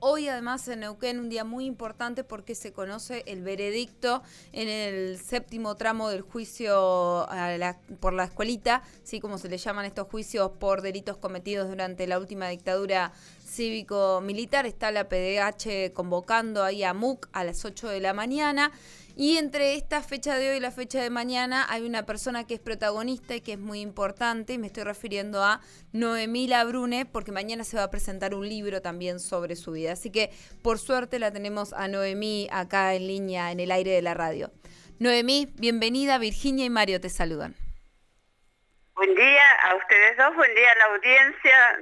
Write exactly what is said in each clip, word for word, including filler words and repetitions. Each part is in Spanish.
Hoy además en Neuquén un día muy importante porque se conoce el veredicto en el séptimo tramo del juicio a la, por la escuelita, ¿sí? Como se le llaman estos juicios por delitos cometidos durante la última dictadura cívico-militar. Está la P D H convocando ahí a M U C a las ocho de la mañana. Y entre esta fecha de hoy y la fecha de mañana hay una persona que es protagonista y que es muy importante, y me estoy refiriendo a Noemí Labrune, porque mañana se va a presentar un libro también sobre su vida. Así que, por suerte, la tenemos a Noemí acá en línea, en el aire de la radio. Noemí, bienvenida. Virginia y Mario te saludan. Buen día a ustedes dos, buen día a la audiencia.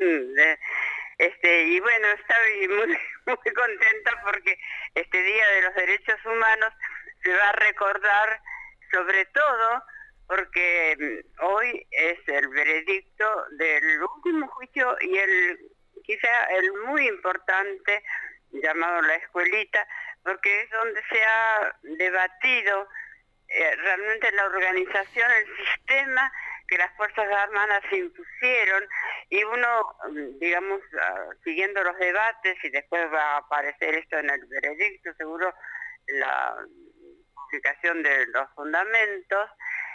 Este, y bueno, estoy muy, muy contenta porque este Día de los Derechos Humanos se va a recordar, sobre todo porque hoy es el veredicto del último juicio y el quizá el muy importante llamado La Escuelita, porque es donde se ha debatido eh, realmente la organización, el sistema que las Fuerzas Armadas impusieron, y uno, digamos, uh, siguiendo los debates, y después va a aparecer esto en el veredicto, seguro la publicación de los fundamentos,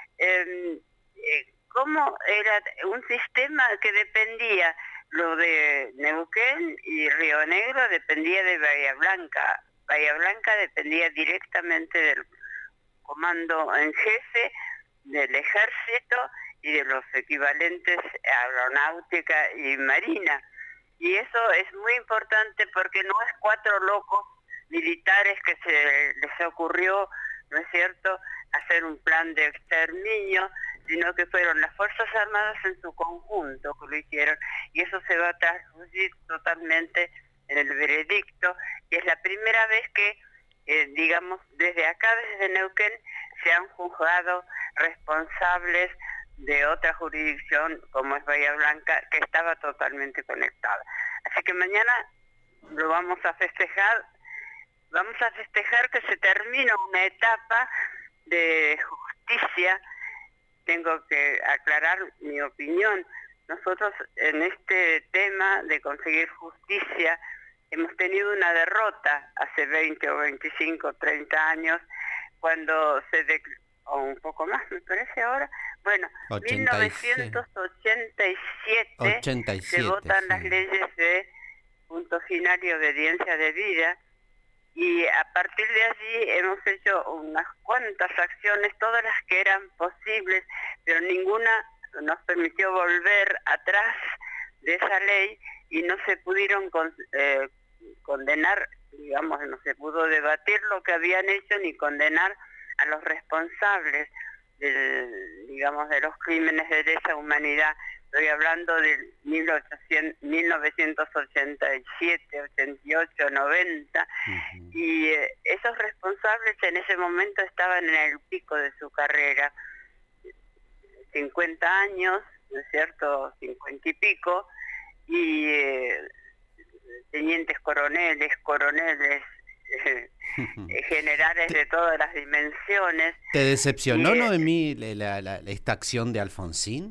eh, eh, cómo era un sistema que dependía, lo de Neuquén y Río Negro dependía de Bahía Blanca, Bahía Blanca dependía directamente del comando en jefe del ejército y de los equivalentes aeronáutica y marina. Y eso es muy importante porque no es cuatro locos militares que se les ocurrió, ¿no es cierto?, hacer un plan de exterminio, sino que fueron las Fuerzas Armadas en su conjunto que lo hicieron, y eso se va a traducir totalmente en el veredicto, y es la primera vez que, eh, digamos, desde acá, desde Neuquén, se han juzgado responsables de otra jurisdicción como es Bahía Blanca, que estaba totalmente conectada. Así que mañana lo vamos a festejar, vamos a festejar que se termina una etapa de justicia. Tengo que aclarar mi opinión. Nosotros en este tema de conseguir justicia hemos tenido una derrota hace veinte o veinticinco, treinta años, cuando se declaró, o un poco más me parece ahora, bueno, mil novecientos ochenta y siete, ochenta y siete se votan sí. Las leyes de punto final y obediencia debida, y a partir de allí hemos hecho unas cuantas acciones, todas las que eran posibles, pero ninguna nos permitió volver atrás de esa ley, y no se pudieron con, eh, condenar, digamos, no se pudo debatir lo que habían hecho ni condenar a los responsables del, digamos, de los crímenes de lesa humanidad. Estoy hablando del mil novecientos ochenta y siete, ochenta y ocho, noventa, uh-huh. Y eh, esos responsables en ese momento estaban en el pico de su carrera, cincuenta años, ¿no es cierto?, cincuenta y pico, y eh, tenientes coroneles, coroneles, eh, generales de todas las dimensiones. ¿Te decepcionó, y, Noemí, la, la, la, esta acción de Alfonsín?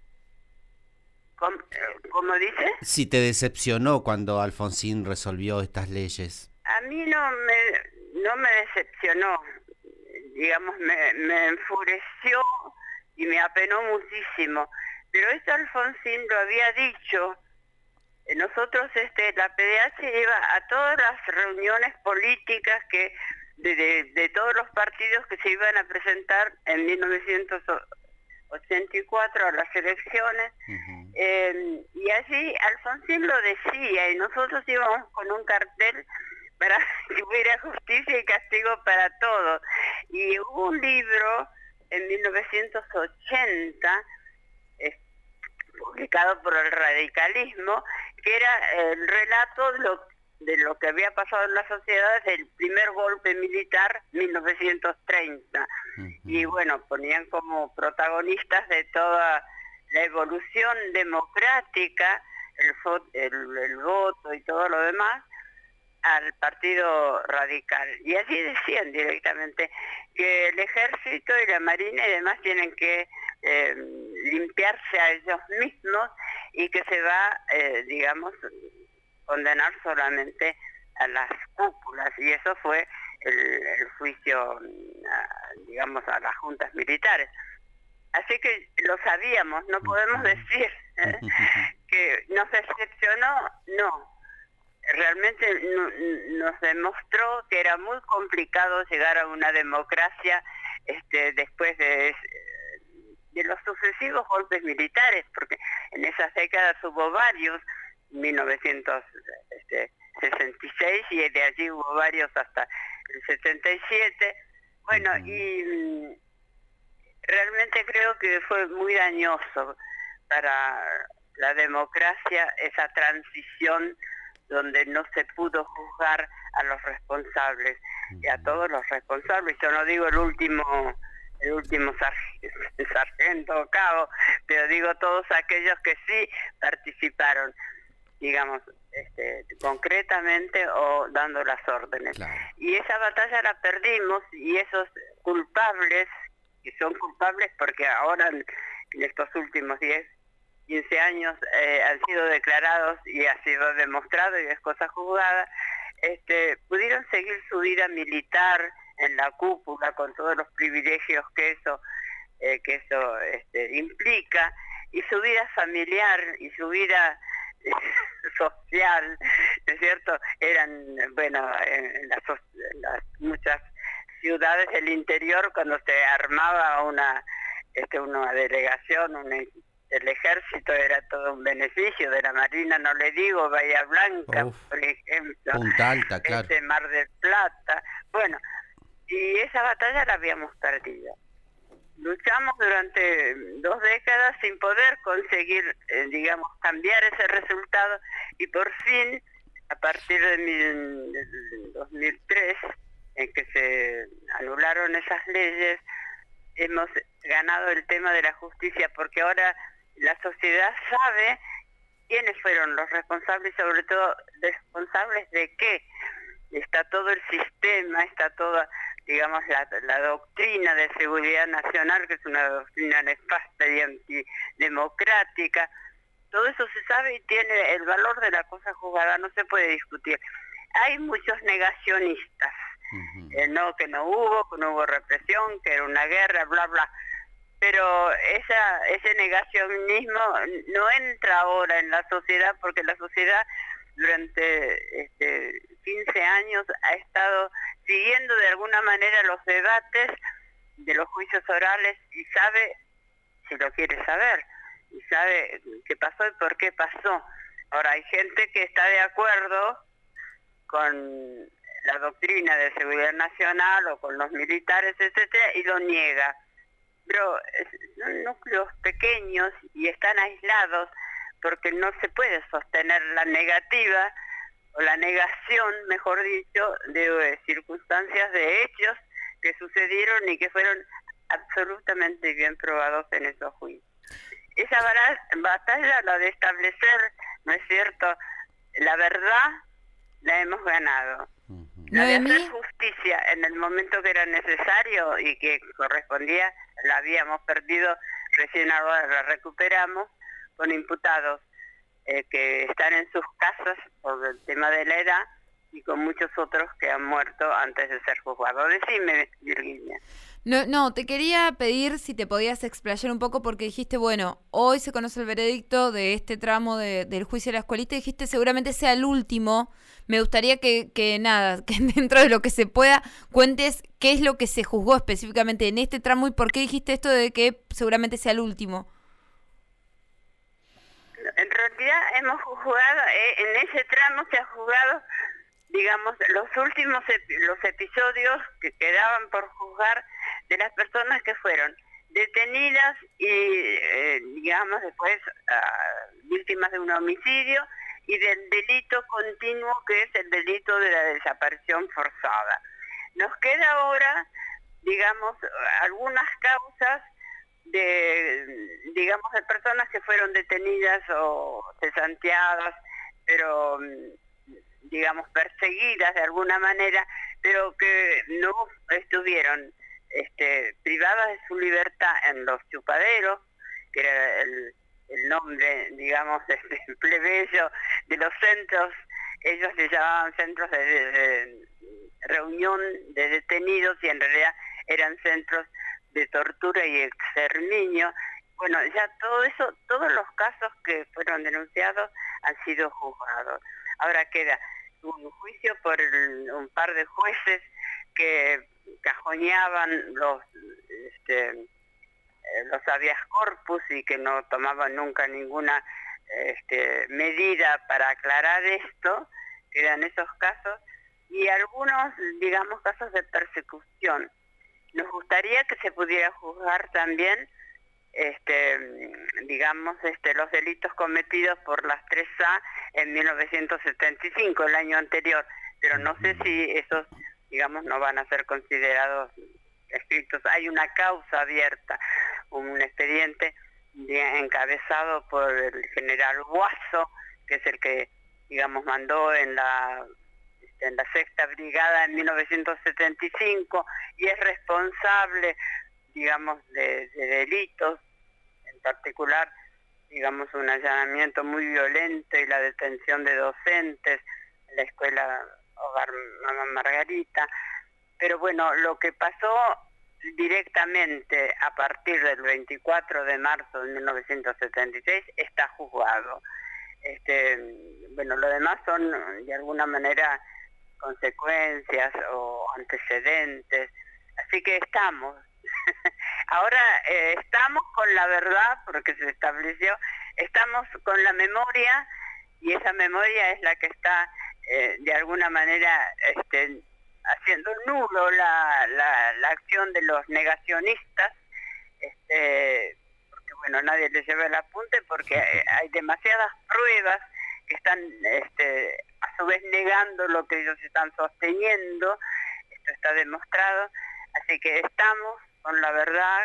¿Cómo, ¿Cómo dice? Si te decepcionó cuando Alfonsín resolvió estas leyes. A mí no me, no me decepcionó, digamos, me, me enfureció y me apenó muchísimo, pero esto Alfonsín lo había dicho. Nosotros, este, la P D H iba a todas las reuniones políticas que de, de, de todos los partidos que se iban a presentar en mil novecientos ochenta y cuatro a las elecciones, uh-huh. eh, y allí Alfonsín lo decía, y nosotros íbamos con un cartel para que hubiera justicia y castigo para todos. Y hubo un libro en mil novecientos ochenta, eh, publicado por el radicalismo, que era el relato de lo, de lo que había pasado en la sociedad desde el primer golpe militar, mil novecientos treinta. Uh-huh. Y bueno, ponían como protagonistas de toda la evolución democrática, el, el, el voto y todo lo demás, al Partido Radical. Y allí decían directamente que el ejército y la marina y demás tienen que eh, limpiarse a ellos mismos, y que se va, eh, digamos, condenar solamente a las cúpulas, y eso fue el, el juicio, a, digamos, a las juntas militares. Así que lo sabíamos, no podemos decir ¿eh? que nos decepcionó, no. Realmente no, nos demostró que era muy complicado llegar a una democracia este, después de, de los sucesivos golpes militares, porque en esas décadas hubo varios, mil novecientos sesenta y seis, y de allí hubo varios hasta el setenta y siete. Bueno, uh-huh. y realmente creo que fue muy dañoso para la democracia esa transición donde no se pudo juzgar a los responsables, y a todos los responsables. Yo no digo el último el último sargento o cabo, pero digo todos aquellos que sí participaron, digamos, este, concretamente o dando las órdenes. Claro. Y esa batalla la perdimos, y esos culpables, que son culpables porque ahora en estos últimos diez, quince años eh, han sido declarados y ha sido demostrado y es cosa juzgada, este, pudieron seguir su vida militar en la cúpula con todos los privilegios que eso eh, que eso este, implica, y su vida familiar y su vida eh, social, ¿no es cierto? Eran, bueno, en las, en las muchas ciudades del interior, cuando se armaba una este, una delegación, una el ejército, era todo un beneficio. De la Marina no le digo, Bahía Blanca, Uf, por ejemplo, Punta Alta, claro. este Mar del Plata. Bueno, y esa batalla la habíamos perdido. Luchamos durante dos décadas sin poder conseguir, eh, digamos, cambiar ese resultado, y por fin, a partir de mil, del dos mil tres, en que se anularon esas leyes, hemos ganado el tema de la justicia, porque ahora la sociedad sabe quiénes fueron los responsables, y sobre todo responsables de qué. Está todo el sistema, está toda, digamos, la, la doctrina de seguridad nacional, que es una doctrina nefasta y antidemocrática. Todo eso se sabe y tiene el valor de la cosa juzgada, no se puede discutir. Hay muchos negacionistas, uh-huh. eh, no, que no hubo, que no hubo represión, que era una guerra, bla, bla. Pero esa, ese negacionismo no entra ahora en la sociedad, porque la sociedad durante este, quince años ha estado siguiendo de alguna manera los debates de los juicios orales, y sabe, si lo quiere saber, y sabe qué pasó y por qué pasó. Ahora hay gente que está de acuerdo con la doctrina de seguridad nacional o con los militares, etcétera, y lo niega. Pero son núcleos pequeños y están aislados, porque no se puede sostener la negativa o la negación, mejor dicho, de eh, circunstancias, de hechos que sucedieron y que fueron absolutamente bien probados en esos juicios. Esa batalla, la de establecer, ¿no es cierto?, la verdad, la hemos ganado. La de hacer justicia en el momento que era necesario y que correspondía, la habíamos perdido, recién ahora la recuperamos, con imputados eh, que están en sus casas por el tema de la edad, y con muchos otros que han muerto antes de ser juzgados. Decime, Virginia. No, no, te quería pedir si te podías explayar un poco, porque dijiste, bueno, hoy se conoce el veredicto de este tramo de, del juicio de la escuelita, y dijiste seguramente sea el último. Me gustaría que, que nada, que dentro de lo que se pueda, cuentes qué es lo que se juzgó específicamente en este tramo y por qué dijiste esto de que seguramente sea el último. En realidad hemos juzgado, eh, en ese tramo se ha juzgado, digamos, los últimos ep- los episodios que quedaban por juzgar de las personas que fueron detenidas y, eh, digamos, después uh, víctimas de un homicidio, y del delito continuo, que es el delito de la desaparición forzada. Nos queda ahora, digamos, algunas causas de, digamos, de personas que fueron detenidas o cesanteadas, pero, digamos, perseguidas de alguna manera, pero que no estuvieron este, privadas de su libertad en los chupaderos, que era el, el nombre, digamos, este, plebeyo de los centros ellos le llamaban centros de, de, de reunión de detenidos y en realidad eran centros de tortura y exterminio. Bueno, ya todo eso, todos los casos que fueron denunciados han sido juzgados. Ahora queda un juicio por el, un par de jueces que cajoneaban los este, los habeas corpus y que no tomaban nunca ninguna este, medida para aclarar esto, quedan esos casos, y algunos, digamos, casos de persecución. Nos gustaría que se pudiera juzgar también este, digamos, este, los delitos cometidos por las tres A en mil novecientos setenta y cinco, el año anterior, pero no sé si esos, digamos, no van a ser considerados escritos. Hay una causa abierta, un expediente de, encabezado por el general Guaso, que es el que, digamos, mandó en la en la sexta brigada en mil novecientos setenta y cinco y es responsable, digamos, de, de delitos, en particular, digamos, un allanamiento muy violento y la detención de docentes en la escuela Hogar Mamá Margarita. Pero bueno, lo que pasó directamente a partir del veinticuatro de marzo de mil novecientos setenta y seis está juzgado. Este, bueno, lo demás son de alguna manera consecuencias o antecedentes, así que estamos ahora eh, estamos con la verdad, porque se estableció, estamos con la memoria, y esa memoria es la que está eh, de alguna manera este, haciendo nulo la, la, la acción de los negacionistas, este, porque bueno, nadie les lleva el apunte porque hay demasiadas pruebas que están este, a su vez negando lo que ellos están sosteniendo. Esto está demostrado, así que estamos con la verdad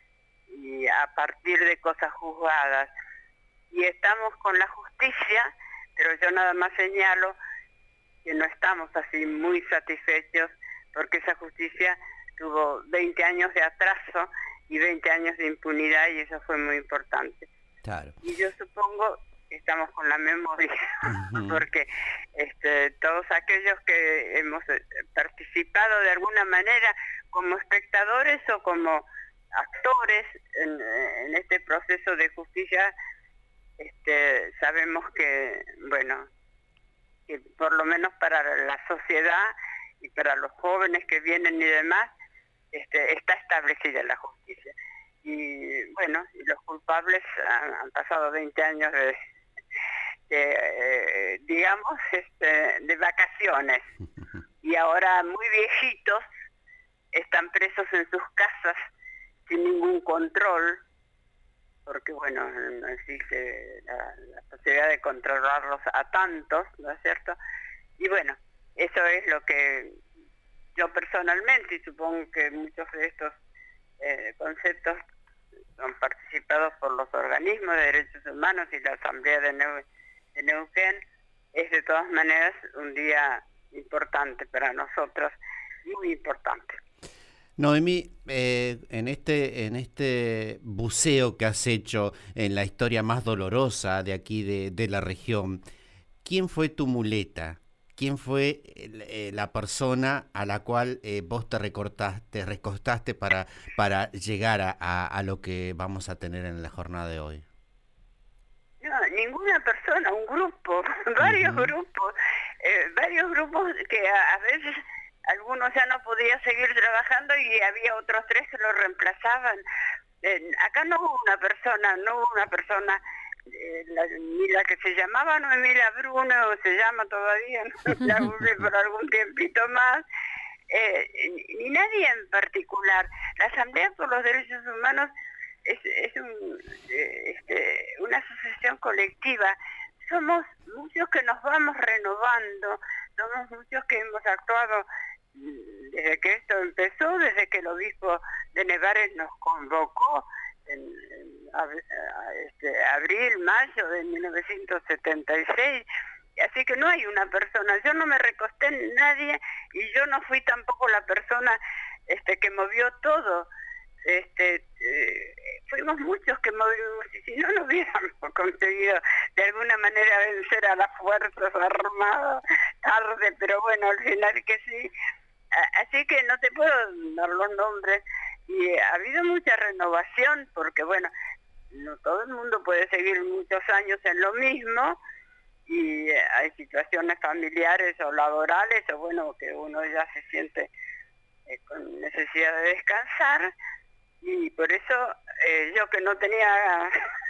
y a partir de cosas juzgadas, y estamos con la justicia, pero yo nada más señalo que no estamos así muy satisfechos porque esa justicia tuvo veinte años de atraso y veinte años de impunidad, y eso fue muy importante. Claro. Y yo supongo que estamos con la memoria, uh-huh. porque este, todos aquellos que hemos participado de alguna manera como espectadores o como actores en, en este proceso de justicia, este, sabemos que, bueno, que por lo menos para la sociedad y para los jóvenes que vienen y demás, este, está establecida la justicia. Y bueno, y los culpables han, han pasado veinte años de, de eh, digamos, este, de vacaciones, y ahora muy viejitos están presos en sus casas sin ningún control, porque bueno, no existe la, la posibilidad de controlarlos a tantos, ¿no es cierto? Y bueno, eso es lo que yo personalmente, y supongo que muchos de estos eh, conceptos son participados por los organismos de derechos humanos y la Asamblea de, Neu de Neuquén, es de todas maneras un día importante para nosotros, muy importante. Noemí, eh, en este en este buceo que has hecho en la historia más dolorosa de aquí de, de la región, ¿quién fue tu muleta? ¿Quién fue eh, la persona a la cual eh, vos te recortaste, recostaste para, para llegar a, a, a lo que vamos a tener en la jornada de hoy? No, ninguna persona, un grupo, varios uh-huh. grupos, eh, varios grupos que a, a veces algunos ya no podían seguir trabajando y había otros tres que lo reemplazaban. Eh, acá no hubo una persona, no hubo una persona, eh, la, ni la que se llamaba Noemila Bruno, se llama todavía, ¿no? La volví por algún tiempito más, eh, ni, ni nadie en particular. La Asamblea por los Derechos Humanos es, es un, eh, este, una asociación colectiva. Somos muchos que nos vamos renovando, somos muchos que hemos actuado desde que esto empezó, desde que el obispo de Nevares nos convocó en, en a, a, este, abril, mayo de mil novecientos setenta y seis, así que no hay una persona, yo no me recosté en nadie y yo no fui tampoco la persona este, que movió todo. Este, eh, fuimos muchos que movimos, y si no, no hubiéramos conseguido de alguna manera vencer a las Fuerzas Armadas tarde, pero bueno, al final que sí. Así que no te puedo dar los nombres, y ha habido mucha renovación, porque bueno, no todo el mundo puede seguir muchos años en lo mismo, y hay situaciones familiares o laborales, o bueno, que uno ya se siente eh, con necesidad de descansar, y por eso eh, yo que no tenía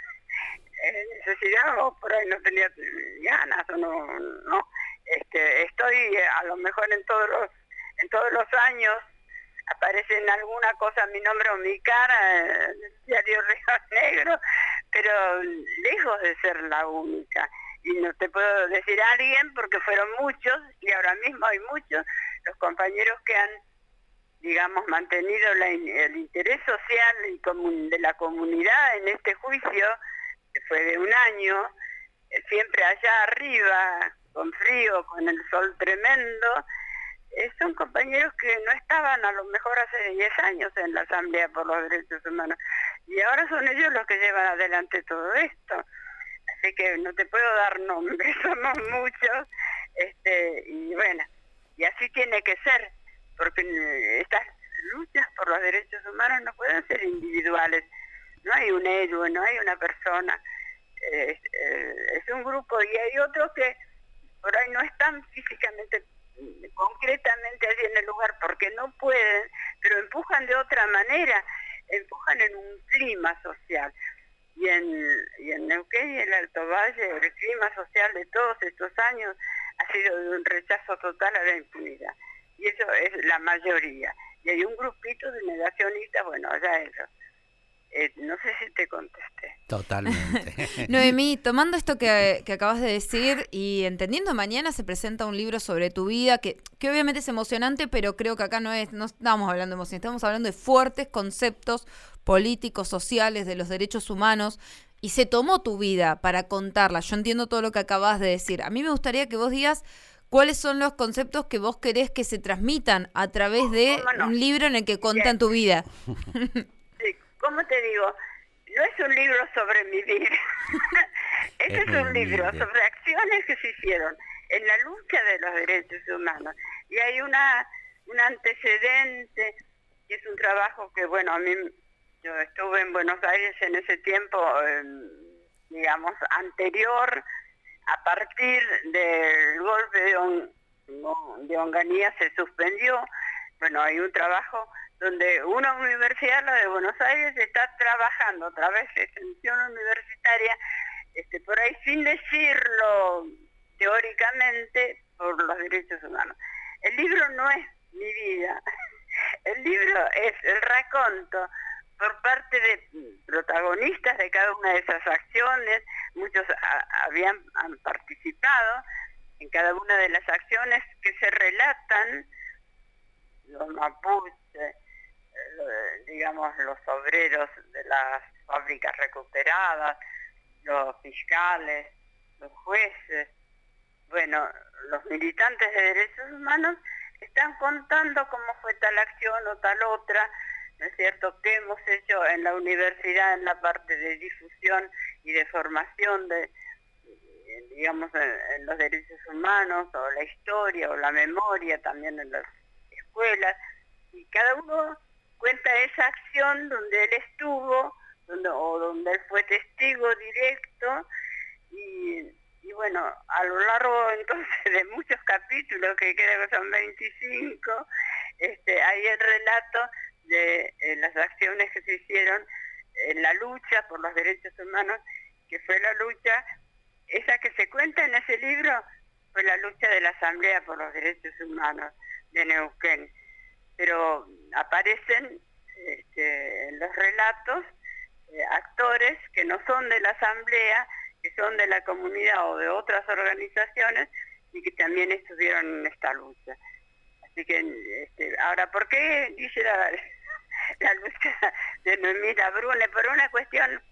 eh, necesidad, o por ahí no tenía ganas, o no, no este, estoy eh, a lo mejor en todos los en todos los años aparece en alguna cosa mi nombre o mi cara en el diario Río Negro, pero lejos de ser la única. Y no te puedo decir a alguien porque fueron muchos, y ahora mismo hay muchos, los compañeros que han, digamos, mantenido la, el interés social y comun, de la comunidad en este juicio, que fue de un año, siempre allá arriba, con frío, con el sol tremendo. Eh, son compañeros que no estaban a lo mejor hace diez años en la Asamblea por los Derechos Humanos, y ahora son ellos los que llevan adelante todo esto. Así que no te puedo dar nombres, somos muchos, este, y bueno, y así tiene que ser, porque estas luchas por los derechos humanos no pueden ser individuales, no hay un héroe, no hay una persona, es, es un grupo, y hay otros que por ahí no están físicamente, concretamente allí en el lugar, porque no pueden, pero empujan de otra manera, empujan en un clima social. Y en, y en Neuquén y en el Alto Valle, el clima social de todos estos años ha sido de un rechazo total a la impunidad. Y eso es la mayoría. Y hay un grupito de negacionistas, bueno, allá ellos. Eh, no sé si te contesté. Totalmente. Noemí, tomando esto que, que acabas de decir y entendiendo, mañana se presenta un libro sobre tu vida, que, que obviamente es emocionante, pero creo que acá no es, no estamos hablando de emoción, estamos hablando de fuertes conceptos políticos, sociales, de los derechos humanos, y se tomó tu vida para contarla. Yo entiendo todo lo que acabas de decir. A mí me gustaría que vos digas cuáles son los conceptos que vos querés que se transmitan a través de no? un libro en el que cuentan tu vida. ¿Cómo te digo? No es un libro sobre mi vida. Este es, es un libro vida. sobre acciones que se hicieron en la lucha de los derechos humanos. Y hay una un antecedente, que es un trabajo que, bueno, a mí, yo estuve en Buenos Aires en ese tiempo, eh, digamos, anterior, a partir del golpe de, On, de Onganía se suspendió. Bueno, hay un trabajo donde una universidad, la de Buenos Aires, está trabajando a través de extensión universitaria, este, por ahí sin decirlo teóricamente, por los derechos humanos. El libro no es mi vida, el libro es el raconto por parte de protagonistas de cada una de esas acciones. Muchos a, habían han participado en cada una de las acciones que se relatan, los mapuches, digamos, los obreros de las fábricas recuperadas, los fiscales, los jueces, bueno, los militantes de derechos humanos están contando cómo fue tal acción o tal otra, ¿no es cierto?, qué hemos hecho en la universidad en la parte de difusión y de formación de, digamos, en, en los derechos humanos, o la historia o la memoria también en las escuelas, y cada uno cuenta esa acción donde él estuvo, donde, o donde él fue testigo directo, y, y bueno, a lo largo entonces de muchos capítulos, que creo que son veinticinco, este, hay el relato de eh, las acciones que se hicieron en la lucha por los derechos humanos, que fue la lucha, esa que se cuenta en ese libro, fue la lucha de la Asamblea por los Derechos Humanos de Neuquén. Pero aparecen este, en los relatos eh, actores que no son de la Asamblea, que son de la comunidad o de otras organizaciones, y que también estuvieron en esta lucha. Así que, este, ahora, ¿por qué dice la, la lucha de Noemí Labrune? Por una cuestión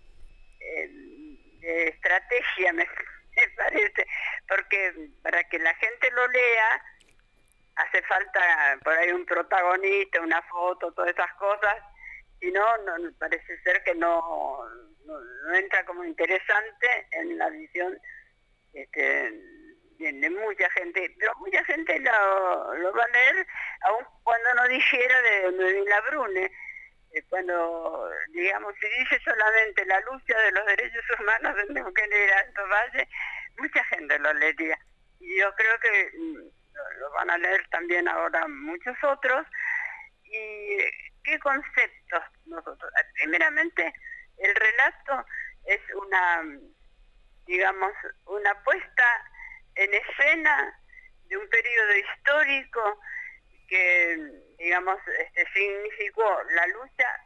eh, de estrategia, me, me parece, porque para que la gente lo lea, hace falta por ahí un protagonista, una foto, todas esas cosas, si no, no parece ser que no, no, no entra como interesante en la visión este, de, de mucha gente, pero mucha gente lo, lo va a leer, aun cuando no dijera de Medina Brune, eh, cuando, digamos, si dice solamente la lucha de los derechos humanos de Neuquén y Alto Valle, mucha gente lo leería. Y yo creo que lo, lo van a leer también ahora muchos otros. ¿Y qué conceptos nosotros? Primeramente, el relato es una, digamos, una puesta en escena de un periodo histórico que, digamos, este, significó la lucha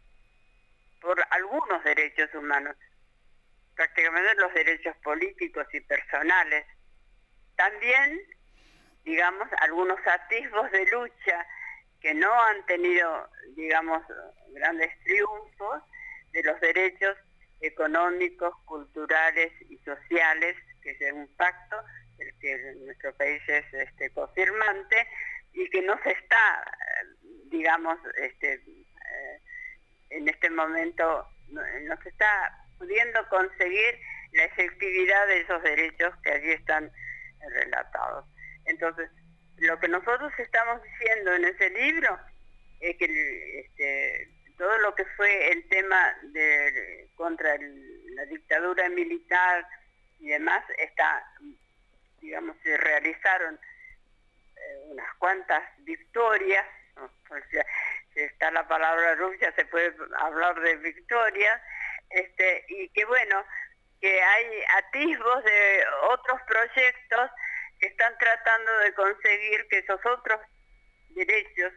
por algunos derechos humanos, prácticamente los derechos políticos y personales. También, digamos, algunos atisbos de lucha que no han tenido, digamos, grandes triunfos de los derechos económicos, culturales y sociales, que es un pacto del que nuestro país es este, confirmante y que no se está, digamos, este, eh, en este momento, no, no se está pudiendo conseguir la efectividad de esos derechos que allí están relatados. Entonces, lo que nosotros estamos diciendo en ese libro es que este, todo lo que fue el tema de contra el, la dictadura militar y demás, está, digamos, se realizaron eh, unas cuantas victorias, ¿no? O sea, si está la palabra lucha, se puede hablar de victorias, este, y que bueno, que hay atisbos de otros proyectos que están tratando de conseguir que esos otros derechos,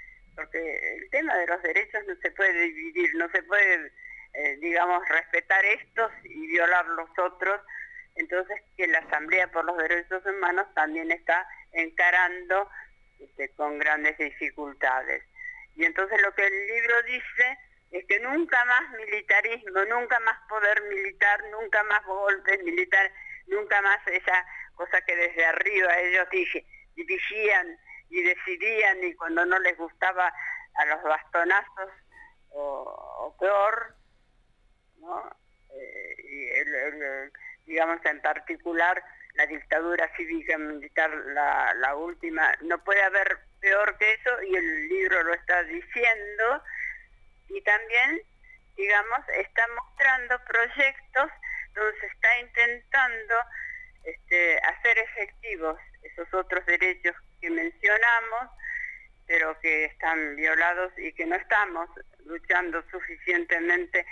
porque el tema de los derechos no se puede dividir, no se puede, eh, digamos, respetar estos y violar los otros, entonces que la Asamblea por los Derechos Humanos también está encarando este, con grandes dificultades. Y entonces lo que el libro dice es que nunca más militarismo, nunca más poder militar, nunca más golpes militares, nunca más esa cosa que desde arriba ellos dije, dirigían y decidían, y cuando no les gustaba a los bastonazos o, o peor, ¿no? Eh, y el, el, digamos en particular la dictadura cívica militar, la, la última, no puede haber peor que eso, y el libro lo está diciendo, y también, digamos, está mostrando proyectos donde se está intentando este, hacer efectivos esos otros derechos que mencionamos, pero que están violados y que no estamos luchando suficientemente,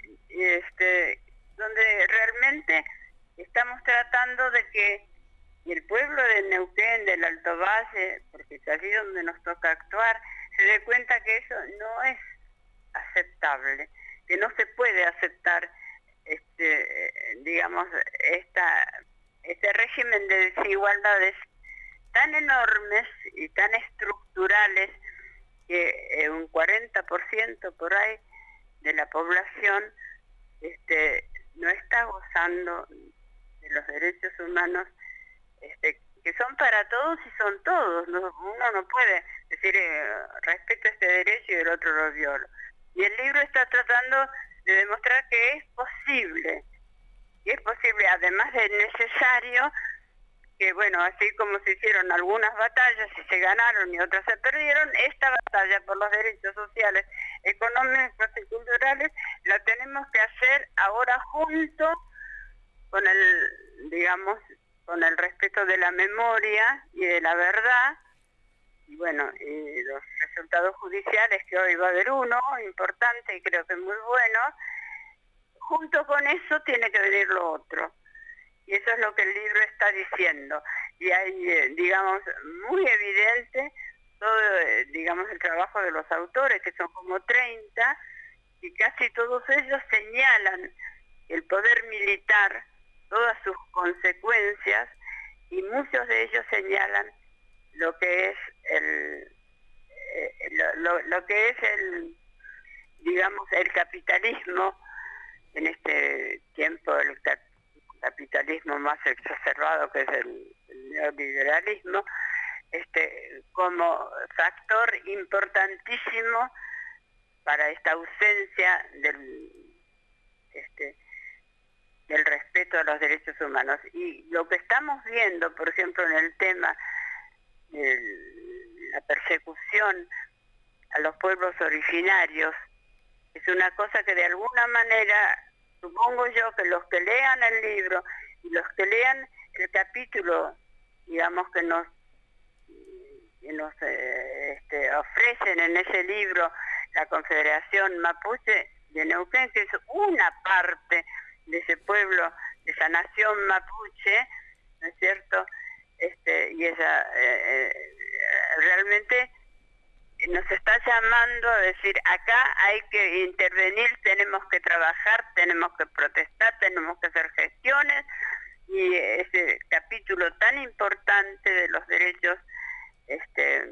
este, donde realmente estamos tratando de que el pueblo de Neuquén, del Alto Valle, porque es allí donde nos toca actuar, se dé cuenta que eso no es aceptable, que no se puede aceptar este, digamos, esta, este régimen de desigualdades tan enormes y tan estructurales que eh, un cuarenta por ciento por ahí de la población este, no está gozando de los derechos humanos este, que son para todos y son todos. No, uno no puede decir eh, respeto este derecho y el otro lo violo. Y el libro está tratando de demostrar que es posible, que es posible, además de necesario, que bueno, así como se hicieron algunas batallas y se ganaron y otras se perdieron, esta batalla por los derechos sociales, económicos y culturales la tenemos que hacer ahora junto con el, digamos, con el respeto de la memoria y de la verdad. Y bueno, y los resultados judiciales, que hoy va a haber uno importante y creo que muy bueno, junto con eso tiene que venir lo otro. Y eso es lo que el libro está diciendo. Y hay, eh, digamos, muy evidente todo, eh, digamos, el trabajo de los autores, que son como treinta, y casi todos ellos señalan el poder militar, todas sus consecuencias, y muchos de ellos señalan lo que es el, eh, lo, lo, lo que es el, digamos, el capitalismo en este tiempo, el capitalismo más exacerbado, que es el, el neoliberalismo, este, como factor importantísimo para esta ausencia del, este, del respeto a los derechos humanos. Y lo que estamos viendo, por ejemplo, en el tema de la persecución a los pueblos originarios, es una cosa que de alguna manera, supongo yo que los que lean el libro y los que lean el capítulo, digamos, que nos, que nos eh, este, ofrecen en ese libro la Confederación Mapuche de Neuquén, que es una parte de ese pueblo, de esa nación mapuche, ¿no es cierto? Este, y esa eh, eh, realmente nos está llamando a decir, acá hay que intervenir, tenemos que trabajar, tenemos que protestar, tenemos que hacer gestiones, y ese capítulo tan importante de los derechos, este,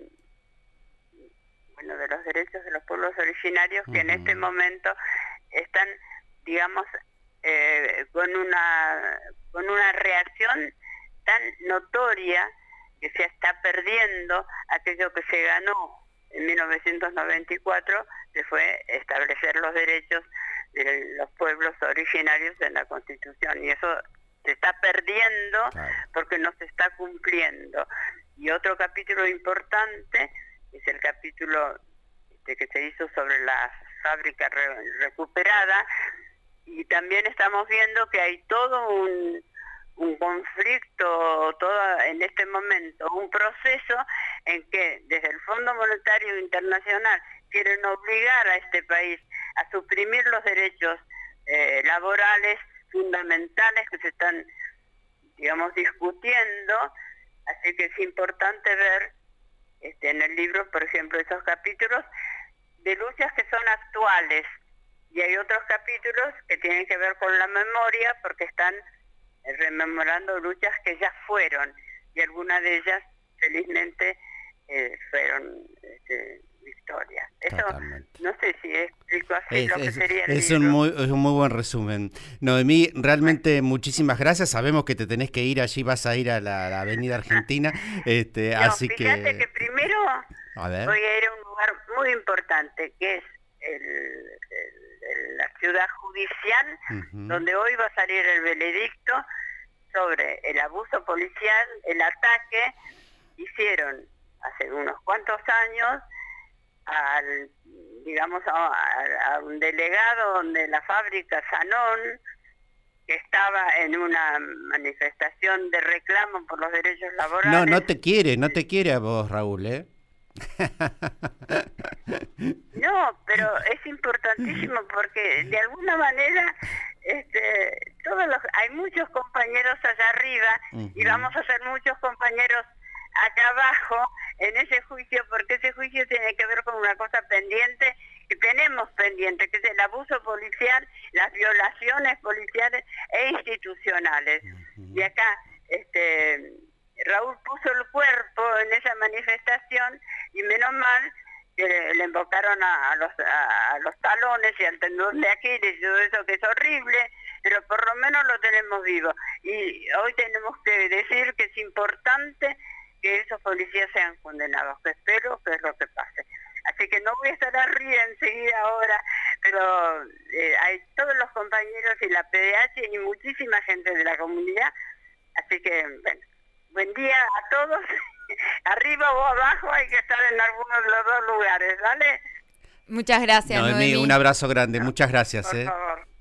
bueno, de los derechos de los pueblos originarios, que uh-huh. en este momento están, digamos, eh, con una con una reacción tan notoria, que se está perdiendo aquello que se ganó en mil novecientos noventa y cuatro, que fue establecer los derechos de los pueblos originarios en la Constitución, y eso se está perdiendo claro. porque no se está cumpliendo. Y otro capítulo importante es el capítulo este, que se hizo sobre la fábrica re recuperada, y también estamos viendo que hay todo un, un conflicto, todo en este momento, un proceso en que desde el Fondo Monetario Internacional quieren obligar a este país a suprimir los derechos eh, laborales fundamentales que se están, digamos, discutiendo. Así que es importante ver este, en el libro, por ejemplo, esos capítulos de luchas que son actuales, y hay otros capítulos que tienen que ver con la memoria, porque están rememorando luchas que ya fueron, y algunas de ellas felizmente eh, fueron este, victorias. Eso Totalmente. No sé si explico así es, lo que es, sería el es libro. Un muy, es un muy buen resumen. Noemí, realmente muchísimas gracias. Sabemos que te tenés que ir allí, vas a ir a la, a la Avenida Argentina. Este, no, así fíjate que... que primero a ver. voy a ir a un lugar muy importante, que es el, el, la ciudad judicial, uh-huh. donde hoy va a salir el veredicto sobre el abuso policial, el ataque hicieron hace unos cuantos años al, digamos, a, a un delegado de la fábrica Sanón, que estaba en una manifestación de reclamo por los derechos laborales. No, no te quiere, no te quiere a vos, Raúl, ¿eh? No, pero es importantísimo porque de alguna manera este, todos los, hay muchos compañeros allá arriba uh-huh. y vamos a ser muchos compañeros acá abajo en ese juicio, porque ese juicio tiene que ver con una cosa pendiente que tenemos pendiente, que es el abuso policial, las violaciones policiales e institucionales. Uh-huh. Y acá este Raúl puso el cuerpo en esa manifestación, y menos mal que le invocaron a, a, los, a, a los talones y al tendón de Aquiles y todo eso, que es horrible, pero por lo menos lo tenemos vivo. Y hoy tenemos que decir que es importante que esos policías sean condenados, que espero que es lo que pase. Así que no voy a estar arriba enseguida ahora, pero eh, hay todos los compañeros y la P D H y muchísima gente de la comunidad, así que, bueno, buen día a todos. Arriba o abajo hay que estar en algunos de los dos lugares, ¿vale? Muchas gracias, Noemí, Noemí. Un abrazo grande, muchas gracias. Por eh. favor.